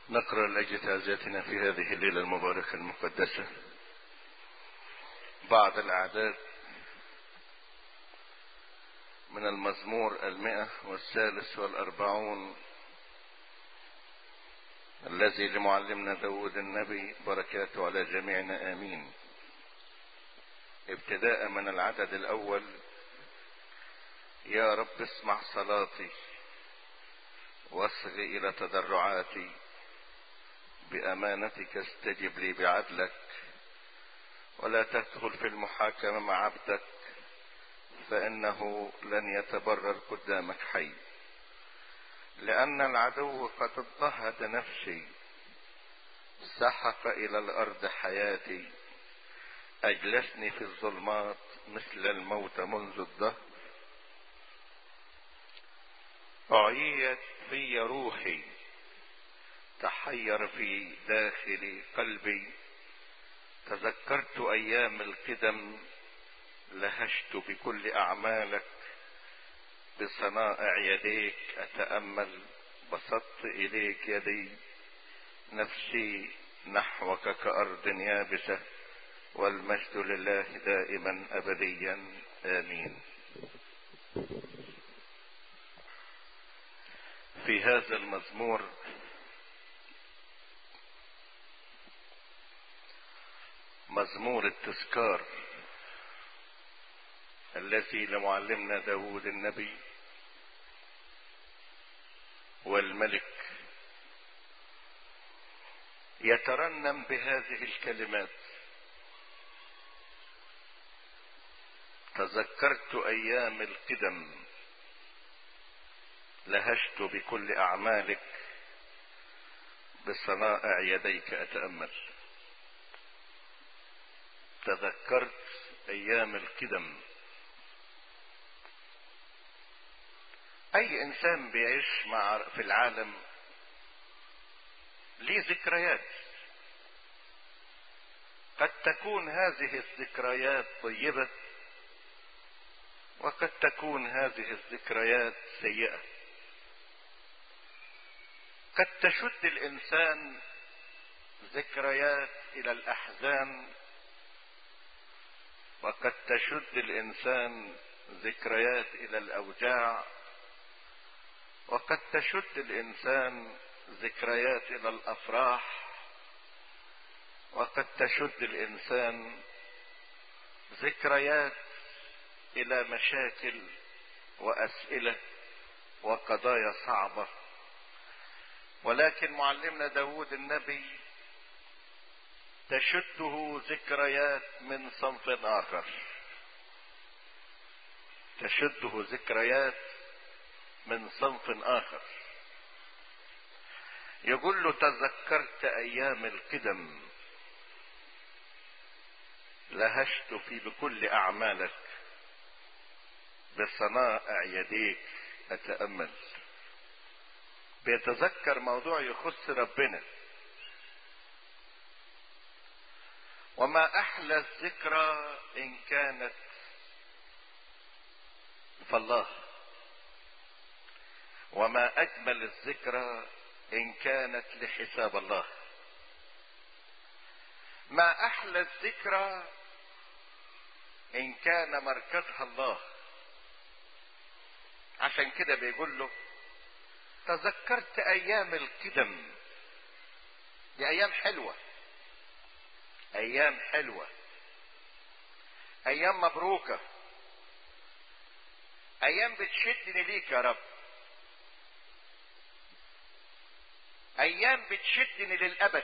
نقرأ لأجل تعزيتنا في هذه الليلة المباركة المقدسة بعض الأعداد من المزمور 143 الذي لمعلمنا داود النبي، بركاته على جميعنا آمين. ابتداء من العدد الأول: يا رب اسمع صلاتي واصغ إلى تضرعاتي، بأمانتك استجب لي بعدلك، ولا تدخل في المحاكمة مع عبدك، فإنه لن يتبرر قدامك حي. لأن العدو قد اضطهد نفسي، سحق إلى الأرض حياتي، أجلسني في الظلمات مثل الموت منذ الدهر. أعيت في روحي، تحير في داخل قلبي، تذكرت أيام القدم، لهجت بكل أعمالك، بصنائع يديك أتأمل، بسطت إليك يدي، نفسي نحوك كأرض يابسة، والمجد لله دائما أبديا آمين. في هذا المزمور مزمور التذكار الذي لمعلمنا داود النبي والملك يترنم بهذه الكلمات: تذكرت أيام القدم، لهجت بكل أعمالك، بصنائع يديك أتأمل. تذكرت أيام القدم. أي إنسان بيعيش في العالم ليه ذكريات، قد تكون هذه الذكريات طيبة، وقد تكون هذه الذكريات سيئة. قد تشد الإنسان ذكريات إلى الأحزان، وقد تشد الإنسان ذكريات إلى الأوجاع، وقد تشد الإنسان ذكريات إلى الأفراح، وقد تشد الإنسان ذكريات إلى مشاكل وأسئلة وقضايا صعبة. ولكن معلمنا داود النبي تشده ذكريات من صنف آخر، تشده ذكريات من صنف آخر. يقول له: تذكرت أيام القدم، لهجت في بكل أعمالك، بصنائع يديك أتأمل. بيتذكر موضوع يخص ربنا. وما أحلى الذكرى إن كانت فالله، وما أجمل الذكرى إن كانت لحساب الله. ما أحلى الذكرى إن كان مركزها الله. عشان كده بيقول له: تذكرت أيام القدم. دي أيام حلوة، أيام حلوة، أيام مبروكة، أيام بتشدني ليك يا رب، أيام بتشدني للأبد،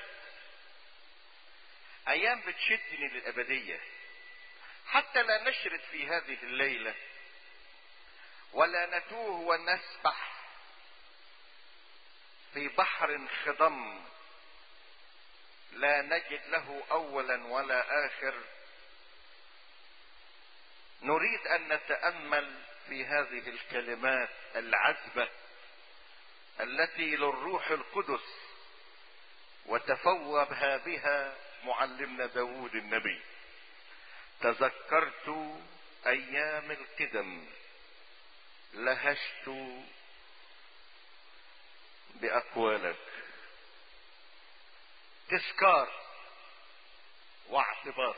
أيام بتشدني للأبدية. حتى لا نشرد في هذه الليلة، ولا نتوه ونسبح في بحر خضم لا نجد له أولا ولا آخر. نريد أن نتأمل في هذه الكلمات العذبة التي للروح القدس وتفوه بها معلمنا داود النبي. تذكرت أيام القدم، لهجت بأقوالك. تذكار واعتبار.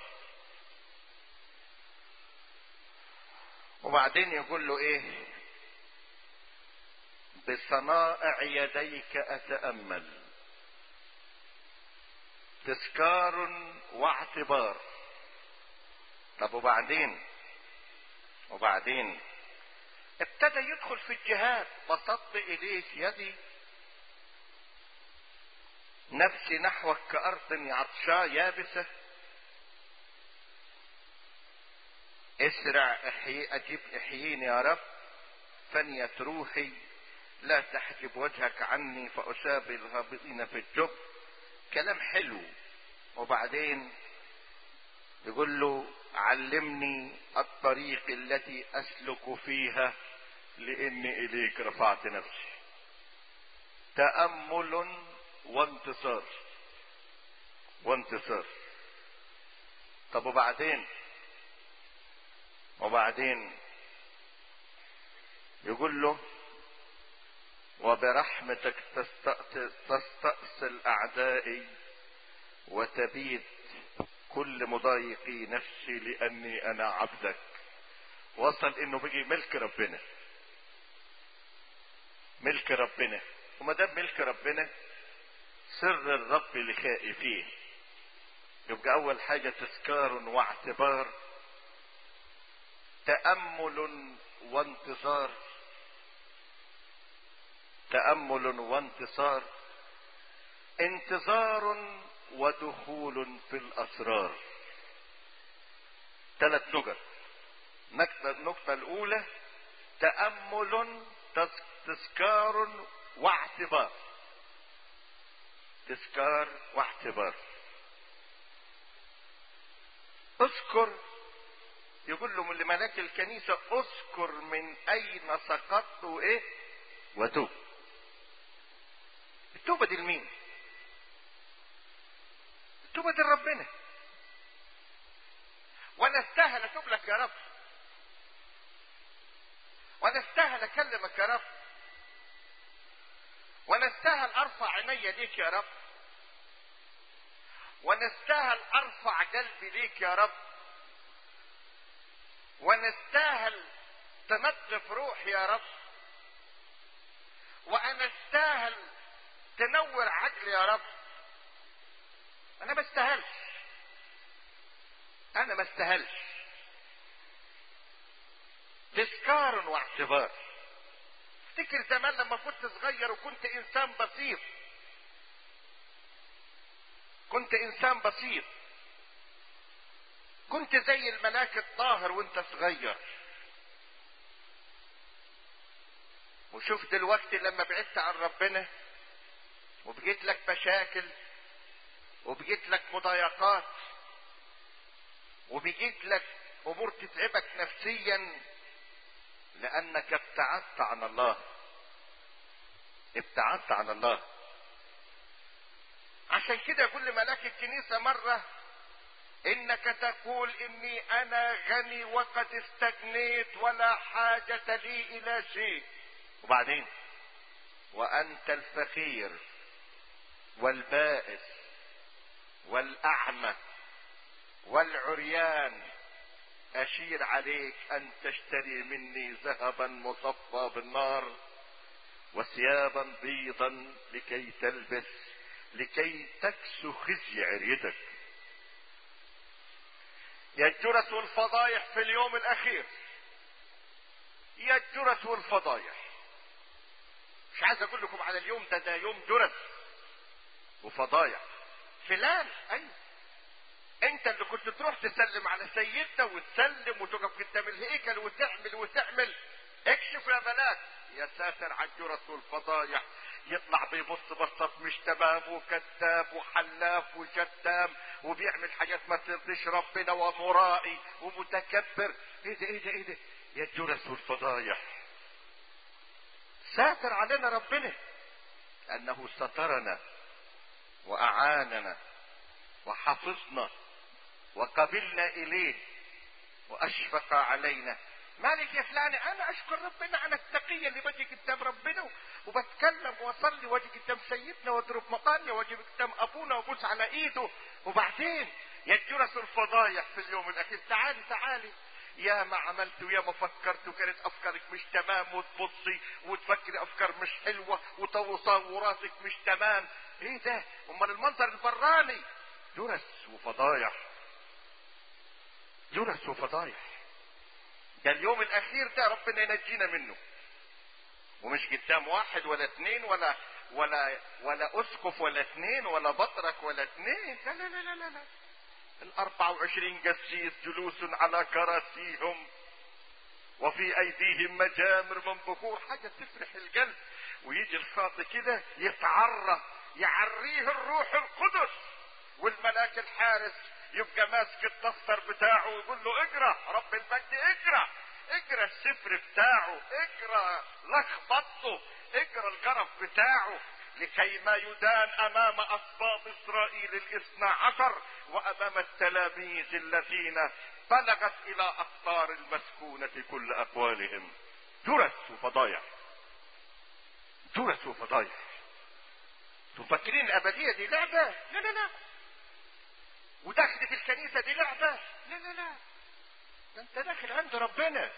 وبعدين يقول له ايه؟ بصنائع يديك اتأمل. تذكار واعتبار. طب وبعدين ابتدى يدخل في الجهاد. بسطت اليك يدي، نفسي نحوك كأرض عطشاء يابسة. اسرع اجب احييني يا رب، فنيت روحي، لا تحجب وجهك عني فأسابي الهابطين في الجب. كلام حلو. وبعدين يقول له علمني الطريق التي أسلك فيها لإني إليك رفعت نفسي. تأمل وانتصار. طب وبعدين يقول له وبرحمتك تستأصل أعدائي وتبيد كل مضايقي نفسي لأني أنا عبدك. وصل إنه بيجي ملك ربنا. وما دام ملك ربنا سر الرب لخائفيه. يبقى أول حاجة تذكار واعتبار، تأمل وانتصار، انتظار ودخول في الأسرار. 3 نقط. النقطة الأولى تأمل، تذكار واعتبار. اذكر. يقول له من لملاك الكنيسة اذكر من أين سقطت وإيه وتوب. التوبة دي لمين؟ التوبة دي لربنا. وانا استاهل اتوب لك يا رب، وانا استاهل اكلمك يا رب، وانا استاهل ارفع عيني ليك يا رب، وانا استاهل ارفع قلبي ليك يا رب، وانا استاهل تنظف روحي يا رب، وانا استاهل تنور عقلي يا رب. انا ما استاهلش. تذكار واعتبار. افتكر زمان لما كنت صغير وكنت انسان بسيط، كنت زي الملاك الطاهر وانت صغير. وشوف دلوقتي لما بعدت عن ربنا وبقيت لك مشاكل وبقيت لك مضايقات وبقيت لك امور تتعبك نفسيا لانك ابتعدت عن الله. عشان كده يقول لملاك الكنيسة مرة انك تقول اني انا غني وقد استغنيت ولا حاجة لي الى شيء. وبعدين وانت الفقير والبائس والاعمى والعريان اشير عليك ان تشتري مني ذهبا مصفى بالنار وثيابا بيضا لكي تلبس لكي تكسو خزي عريتك. يا الجرس والفضايح في اليوم الاخير، يا الجرس والفضايح. مش عايز اقول لكم على اليوم ده يوم جرس وفضايح. فلان ايوه، انت اللي كنت تروح تسلم على سيدنا وتسلم وتقف قدام الهيكل وتعمل اكشف يا بنات. يا ساتر على الجرس والفضايح، يطلع بيبص بصات مش تمام وكذاب وحلاف وشتام وبيعمل حاجات ما ترضيش ربنا ومرائي ومتكبر. ايه ده يا الجرس والفضايح. ساتر علينا ربنا انه سترنا واعاننا وحفظنا وقبلنا اليه واشفق علينا. مالك يا فلان؟ انا اشكر ربنا على التقية اللي باجي قدام ربنا وبتكلم واصلي واجي قدام سيدنا واضرب مقامي واجي قدام ابونا وابوس على ايده. وبعدين يجرس الفضايح في اليوم الاخير. تعالي تعالي، يا ما عملت ويا ما فكرت وكانت افكارك مش تمام وتبصي وتفكري افكار مش حلوة وتصوراتك مش تمام. ايه ده؟ امال المنظر البراني جرس وفضايح، جرس وفضايح. ده اليوم الاخير ده ربنا ينجينا منه، ومش قدام واحد ولا اثنين ولا اسقف ولا اثنين ولا بطرك ولا اثنين. لا لا لا لا لا، 24 قسيس جلوس على كراسيهم وفي ايديهم مجامر من بخور، حاجة تفرح القلب. ويجي الخاطئ كده يتعرى، يعريه الروح القدس، والملاك الحارس يبقى ماسك الدفتر بتاعه ويقول له اقرا رب المجد، اقرا السفر بتاعه، اقرا لخبطه، اقرا الجرف بتاعه، لكي ما يدان امام اسباط اسرائيل 12 وامام التلاميذ الذين بلغت الى اقطار المسكونة كل اقوالهم. جرس وفضايح، جرس وفضايح. تفكرين الابدية دي لعبة؟ لا لا لا. ودخل في الكنيسة دي لعبة؟ لا لا لا، ده انت داخل عند ربنا.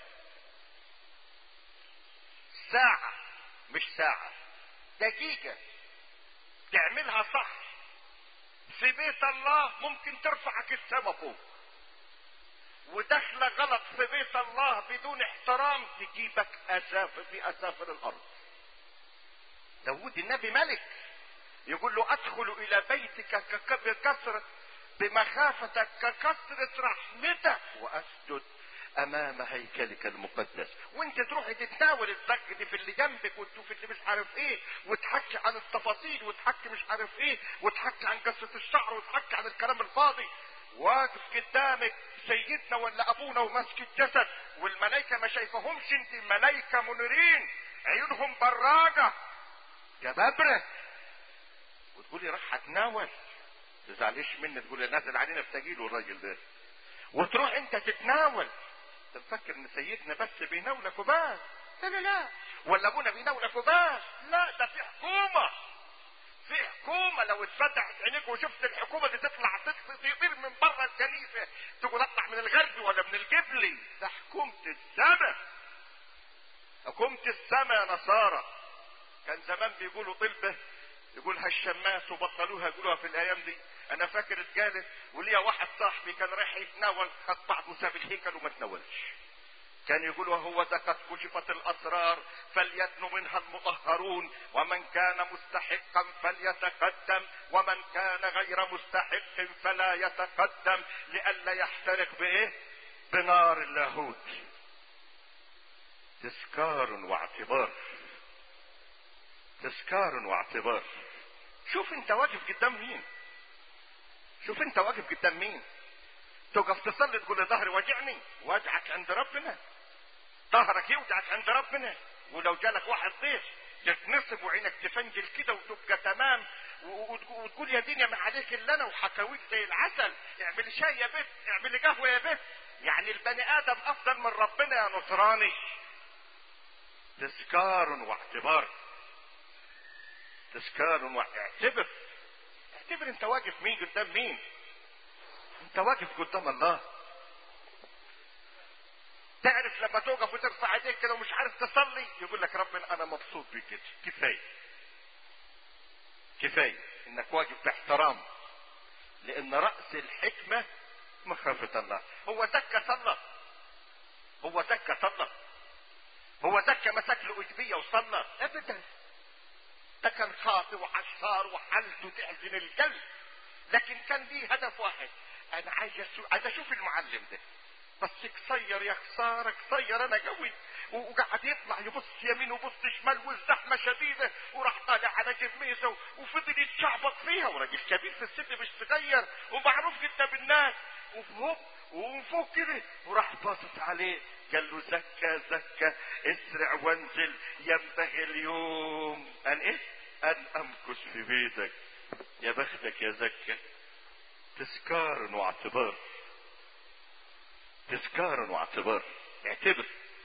ساعة، مش ساعة، دقيقة تعملها صح في بيت الله ممكن ترفعك السما فوق، ودخلة غلط في بيت الله بدون احترام تجيبك في اسافل الارض. داود النبي ملك يقول له ادخل الى بيتك بكثرة بمخافتك ككثرة رحمتك واسجد امام هيكلك المقدس. وانت تروحي تتناول الزق في اللي جنبك وتشوف اللي مش عارف ايه وتحكي عن التفاصيل وتحكي مش عارف ايه وتحكي عن قصة الشعر وتحكي عن الكلام الفاضي، واقف قدامك سيدنا ولا ابونا وماسك الجسد والملائكة ما شايفهمش، انت ملائكة منيرين عيونهم براجة جبابرة، وتقولي راح اتناول. تزعليش مني تقولي نازل علينا بتجيله الراجل ده، وتروح انت تتناول. تفكر ان سيدنا بس بيناولك وبس؟ لا لا لا. ولا ابونا بيناولك وبس؟ لا، ده في حكومة، في حكومة. لو اتفتحت عينيك وشفت الحكومة دي تطلع تطير من بره الكنيسة تقول اطلع من الغرب ولا من الجبلي. ده حكومة السماء، حكومة السماء يا نصارى. كان زمان بيقولوا طلبة يقولها الشماس وبطلوها يقولوها في الايام دي. انا فاكر اتقالت، وليا واحد صاحبي كان رايح يتناول خد بعض وساب الهيكل وما تناولش. كان يقولوا هو ذا قد كشفت الاسرار فليدن منها المطهرون، ومن كان مستحقا فليتقدم ومن كان غير مستحق فلا يتقدم لئلا يحترق بايه؟ بنار اللاهوت. تذكار واعتبار، تذكار واعتبار. شوف انت واقف قدام مين، شوف انت واقف قدام مين. تقف تصلي تقول ظهري وجعني، وجعك عند ربنا، ظهرك يوجعك عند ربنا. ولو جالك واحد ضيف تتنصب وعينك تفنجل كده وتبقى تمام وتقول يا دنيا ما عليك الا انا وحكاويك زي العسل، اعمل شاي يا بنت، اعمل قهوه يا بنت. يعني البني ادم افضل من ربنا يا نصراني. تذكار واعتبار، تذكار واعتبر. اعتبر انت واقف مين قدام مين. انت واقف قدام الله. تعرف لما توقف وترفع ايديك كده ومش عارف تصلي يقول لك ربنا انا مبسوط بك كده، كفايه كفايه انك واقف باحترام، لان راس الحكمه مخافه الله. هو زكى صلى؟ هو زكى صلى؟ هو زكى مسك له اجبيه وصلى؟ ابدا. ده كان خاطئ وعشار وحالته تحزن القلب، لكن كان ليه هدف واحد، انا عايز اشوف المعلم ده. بس قصير يا خساره، قصير انا قوي. وقعد يطلع يبص يمين وبص شمال والزحمه شديده، وراح طالع على جميزه وفضل يتشعبط فيها. وراجل كبير في السن مش صغير ومعروف قدام الناس. وفوق كده وراح باصص عليه قال له زكى زكى اسرع وانزل، ينبغي اليوم ان ايه؟ ان امكث في بيتك. يا بختك يا زكى. تذكار واعتبار، تذكار واعتبار. اعتبر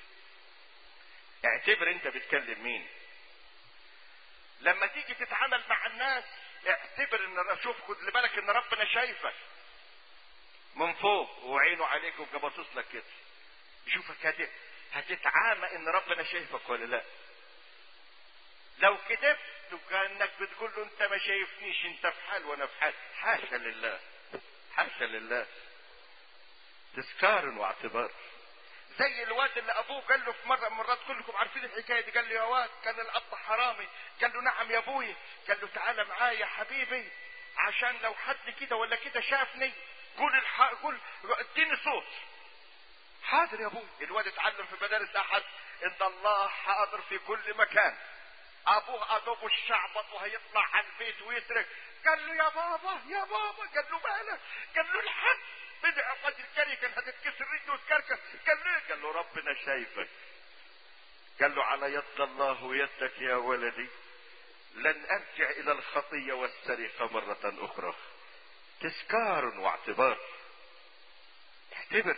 اعتبر انت بتكلم مين. لما تيجي تتعامل مع الناس اعتبر ان شوف خد بالك ان ربنا شايفك من فوق وعينه عليك ويبقى باصص لك كده، يشوفك هتتعامى ان ربنا شايفك ولا لا. لو كذبت وكانك بتقول له انت ما شايفنيش، انت في حال وانا في حال، حاشا لله حاشا لله. تذكار واعتبار. زي الواد اللي ابوه قال له في مره من المرات، كلكم عارفين الحكايه دي، قال له يا واد كان الاب حرامي، قال له نعم يا ابوي، قال له تعالى معايا يا حبيبي عشان لو حد كده ولا كده شافني قول قول اديني صوت. حاضر يا ابوي. الواد اتعلم في مدارس احد ان الله حاضر في كل مكان. ابوه ادوبه الشعبط وهيطلع على البيت ويترك، قال له يا بابا يا بابا، قال له مالك؟ قال له الحد بدع قد الكري كان هتتكسر رجله وتكركر. قال له قال له ربنا شايفك. قال له على يد الله ويدك يا ولدي لن ارجع الى الخطيه والسرقه مره اخرى. تذكار واعتبار. اعتبر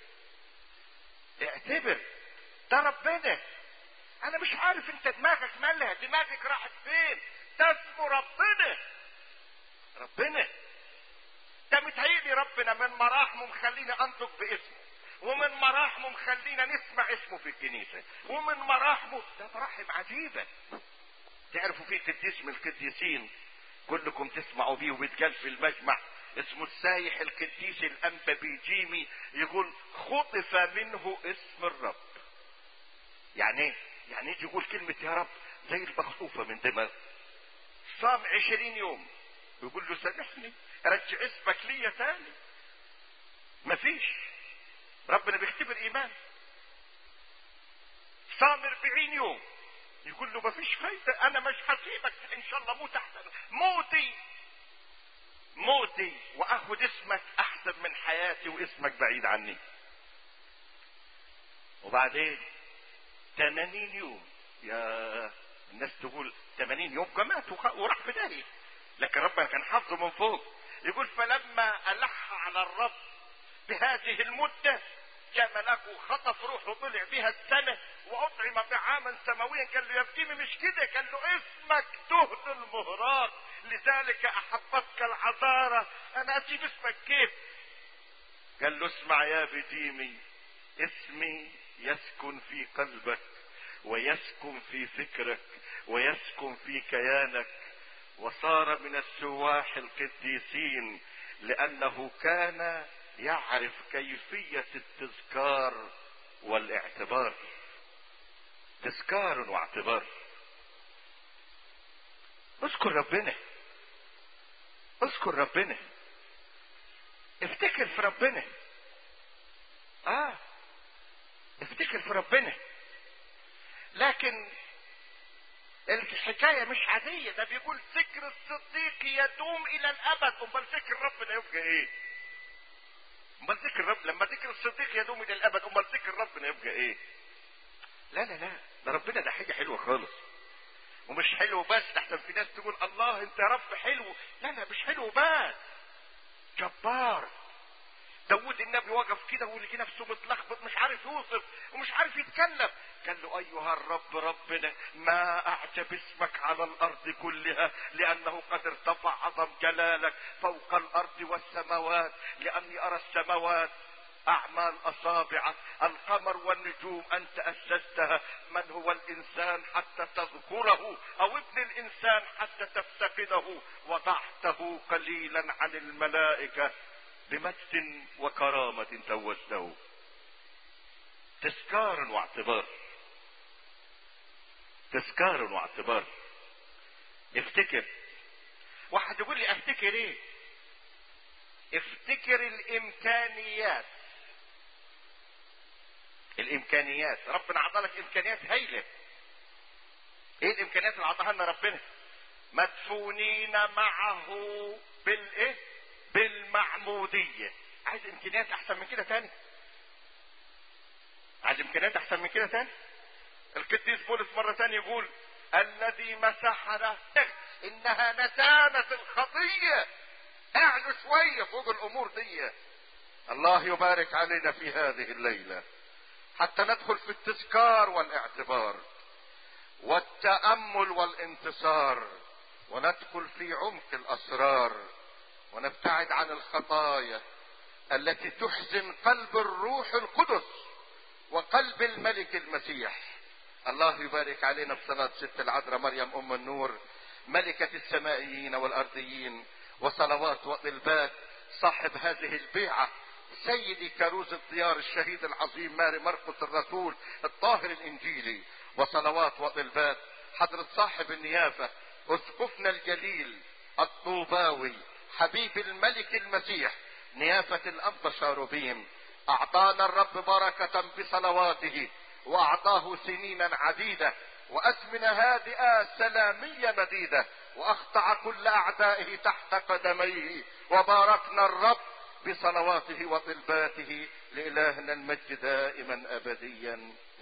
اعتبر، ده ربنا. انا مش عارف انت دماغك مالها، دماغك راحت فين؟ ده اسمه ربنا. ربنا ده متهيألي ربنا من مراحمه مخليني انطق باسمه، ومن مراحمه مخلينا نسمع اسمه في الكنيسة، ومن مراحمه ده مراحم عجيبة. تعرفوا في قديس من القديسين كلكم تسمعوا بيه وبيتقال في المجمع، اسمه السايح القديس الانبا بيجيمي، يقول خطف منه اسم الرب. يعني ايه؟ يعني يجي يقول كلمة يا رب زي المخطوفة من دماغ. صام 20 يوم يقول له سامحني رجع اسمك ليا تاني. مفيش. ربنا بيختبر ايمان. صام 40 يوم يقول له مفيش فايدة، انا مش هسيبك ان شاء الله موت احسن، موتي واخد اسمك احسن من حياتي واسمك بعيد عني. وبعدين 80 يوم، يا الناس تقول 80 يوم مات وراح في داهية، لكن ربنا كان حافظه من فوق. يقول فلما ألح على الرب بهذه المدة جاء ملاكه خطف روحه طلع بها السنة وأطعم طعاما سماويا. قال له يا ابني مش كده، قال له اسمك دهن المهراق لذلك أحبتك العذارة، أنا أسيب اسمك كيف؟ قال له اسمع يا بديمي، اسمي يسكن في قلبك ويسكن في فكرك ويسكن في كيانك. وصار من السواح القديسين لأنه كان يعرف كيفية التذكار والاعتبار. تذكار واعتبار. اذكر ربنا، اذكر ربنا، افتكر في ربنا. افتكر في ربنا. لكن الحكاية مش عادية، ده بيقول ذكر الصديق يدوم الى الابد. امال ذكر ربنا يبقى ايه؟ امال ذكر رب لما ذكر الصديق يدوم الى الابد، امال ذكر ربنا يبقى ايه؟ لا لا لا، ده ربنا ده حاجة حلوة خالص. ومش حلو بس، احسن في ناس تقول الله انت رب حلو. لا لا مش حلو بس، جبار. داود النبي وقف كده ولقي نفسه متلخبط مش عارف يوصف ومش عارف يتكلم. قال له ايها الرب ربنا ما اعجب اسمك على الارض كلها، لانه قد ارتفع عظم جلالك فوق الارض والسماوات، لاني ارى السماوات اعمال اصابعك، القمر والنجوم انت اسستها. من هو الانسان حتى تذكره، او ابن الانسان حتى تفتقده؟ وضعته قليلا عن الملائكة، بمجد وكرامة توجته. تذكار واعتبار. تذكار واعتبار. افتكر. واحد يقول لي افتكر ايه؟ افتكر الامكانيات. الامكانيات، ربنا عطالك امكانيات هايله. ايه الامكانيات اللي عطاها لنا ربنا؟ مدفونين معه بالايه؟ بالمعمودية. عايز امكانيات احسن من كده تاني؟ عايز امكانيات احسن من كده تاني؟ القديس بولس مرة تانية يقول الذي مسحنا انها نتانة الخطية. اعلوا شوية فوق الامور دي. الله يبارك علينا في هذه الليلة. حتى ندخل في التذكار والاعتبار والتأمل والانتصار، وندخل في عمق الأسرار، ونبتعد عن الخطايا التي تحزن قلب الروح القدس وقلب الملك المسيح. الله يبارك علينا بصلاة ست العذراء مريم أم النور ملكة السمائيين والأرضيين، وصلوات وطلبات صاحب هذه البيعة سيدي كروز الديار الشهيد العظيم ماري مرقس الرسول الطاهر الإنجيلي، وصلوات وطلبات حضرة صاحب النيافة أسقفنا الجليل الطوباوي حبيب الملك المسيح نيافة الأب شاروبيم. أعطانا الرب بركة بصلواته، وأعطاه سنينا عديدة وأزمنة هادئة سلامية مديدة، وأخضع كل أعدائه تحت قدميه، وباركنا الرب بصلواته وطلباته. لإلهنا المجد دائما أبديا